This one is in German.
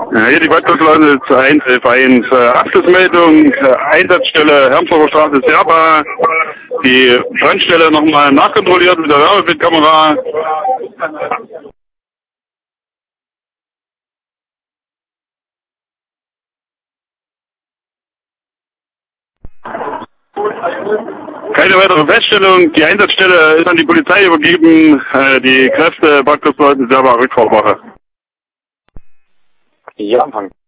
Ja, hier die Badgastleute zu 111.1. Abschlussmeldung, Einsatzstelle Hermsdorfer Straße Serba. Die Brandstelle nochmal nachkontrolliert mit der Wärmebildkamera. Keine weitere Feststellung. Die Einsatzstelle ist an die Polizei übergeben. Die Kräfte Badgastleute Serba Rückfahrtwache. Ja, Anfang.